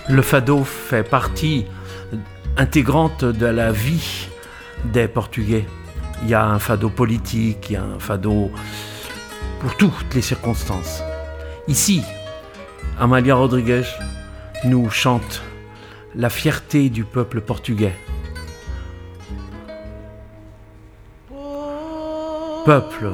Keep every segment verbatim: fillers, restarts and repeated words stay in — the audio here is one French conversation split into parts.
Le fado fait partie intégrante de la vie des Portugais. Il y a un fado politique, il y a un fado pour toutes les circonstances. Ici, Amália Rodrigues nous chante la fierté du peuple portugais. Peuple,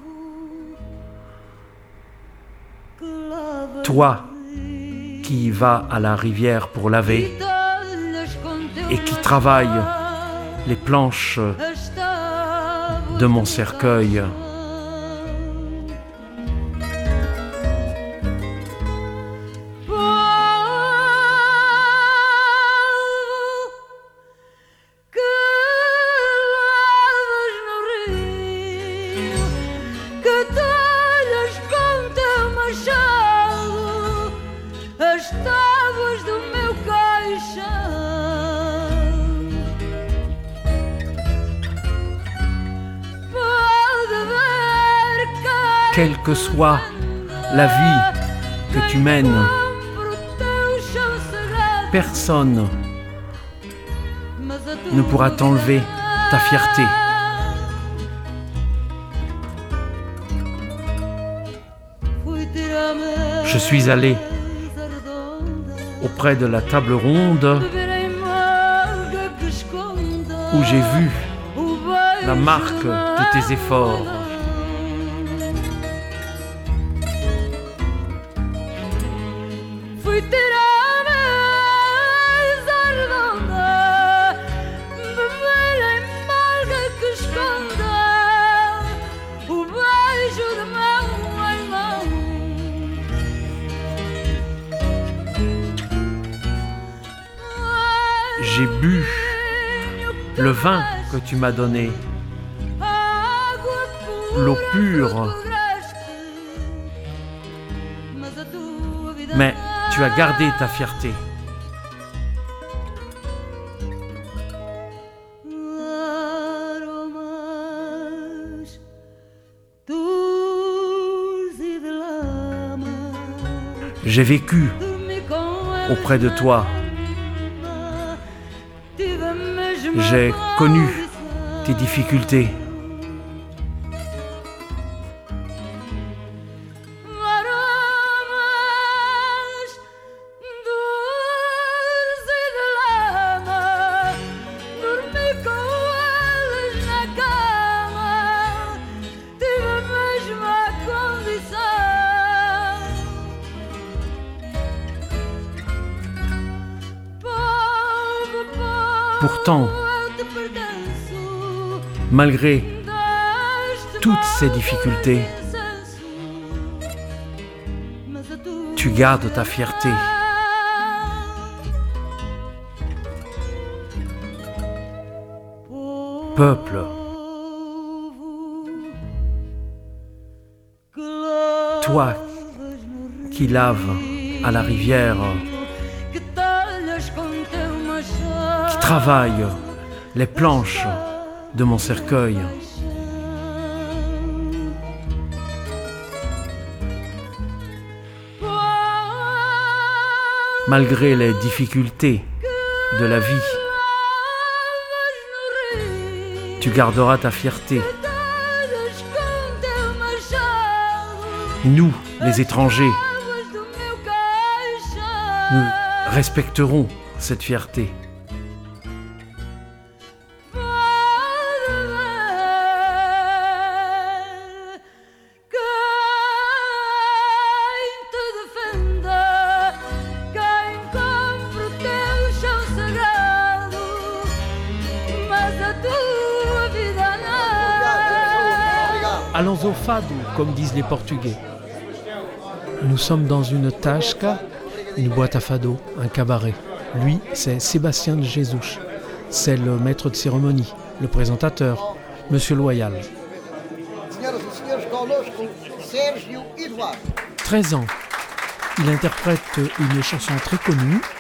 toi qui vas à la rivière pour laver et qui travaille les planches de mon cercueil. Quelle que soit la vie que tu mènes, personne ne pourra t'enlever ta fierté. Je suis allé auprès de la table ronde où j'ai vu la marque de tes efforts. J'ai bu le vin que tu m'as donné, l'eau pure, mais tu as gardé ta fierté. J'ai vécu auprès de toi. J'ai connu tes difficultés. Pourtant, malgré toutes ces difficultés, tu gardes ta fierté. Peuple, toi qui laves à la rivière, qui travaille les planches de mon cercueil. Malgré les difficultés de la vie, tu garderas ta fierté. Nous, les étrangers, nous respecterons cette fierté. Allons au fado, comme disent les Portugais. Nous sommes dans une tasca, une boîte à fado, un cabaret. Lui, c'est Sébastien de Jesus. C'est le maître de cérémonie, le présentateur, Monsieur Loyal. treize ans. Il interprète une chanson très connue,